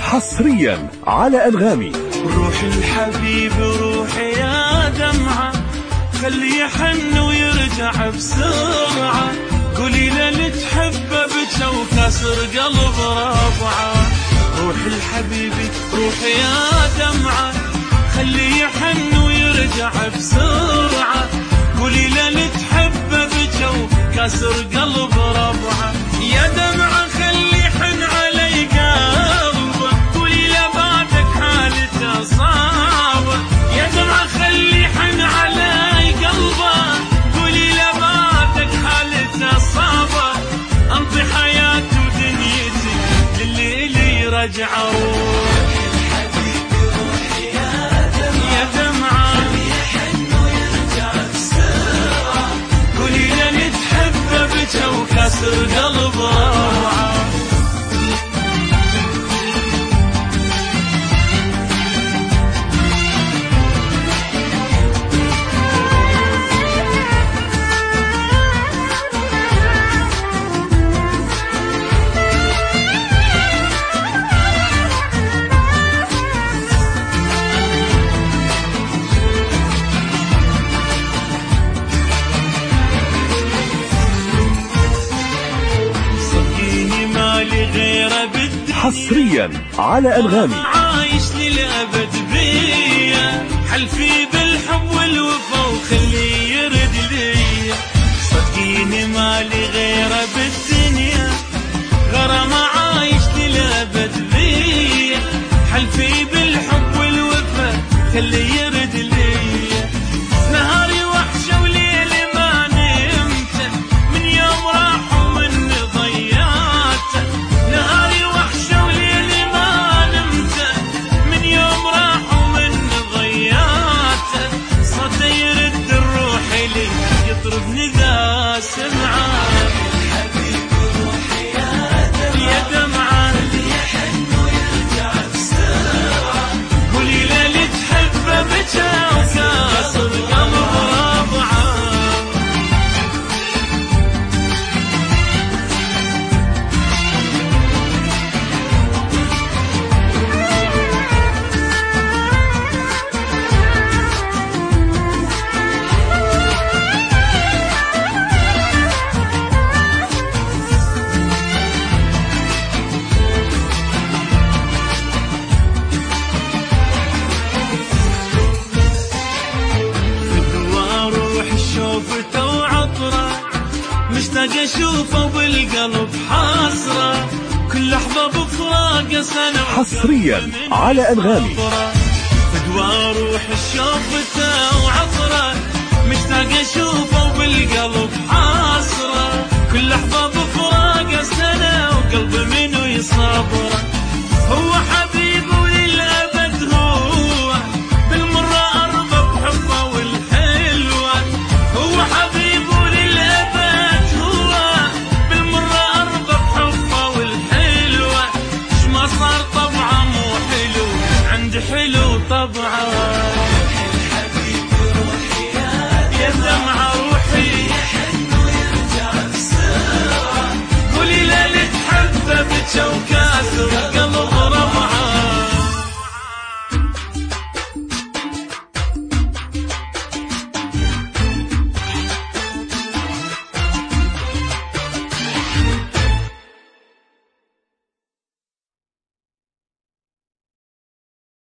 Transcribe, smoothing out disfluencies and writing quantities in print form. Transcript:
حصريا على أنغامي. روح الحبيب روحي يا دمعة، خليه يحن ويرجع بسرعة. قولي له اللي تحبه بجا وكسر قلب ربعة. روح الحبيب روحي يا دمعة، خليه يحن ويرجع بسرعة. قولي له اللي تحبه بجا وكسر قلب ربعة. يا دمعة خليه يحن علي قلبه، قولي له بعدك حالته صعبة. يا دمعة خليه يحن علي قلبه، قولي له بعدك حالته صعبة. انطي حياتي ودنيتي للي إلي رجعوا. وكسر قلب روعة. حصريا على أنغامي. عايش للأبد بيا، حلفي بالحب والوفا وخليه يرد ليا. صدقيني مالي غيره بالدنيا، غرام عايش للأبد بيا. حلفي بالحب والوفا خليه يرد ليا. نهاري وحشة وليلي ما نمت، من يوم راح ومن ضيعته. نهاري وحشة وليلي ما نمت، من يوم راح ومن ضيعته. صدى يرد الروح لي يطربني ذا سمعه. يا دمعة يحن ويرجع بسرعة. قولي له اللي تحبه بجا وكسر قلب ربعة. شوفته وعطره مشتاق اشوفه وبالقلب حسره. كل لحظه بفراقه سنه حصريا على أنغامي. فدوى روح شوفته وعطره مشتاق اشوفه وبالقلب حسره. كل لحظه بفراقه سنه وقلبي منه يصبر.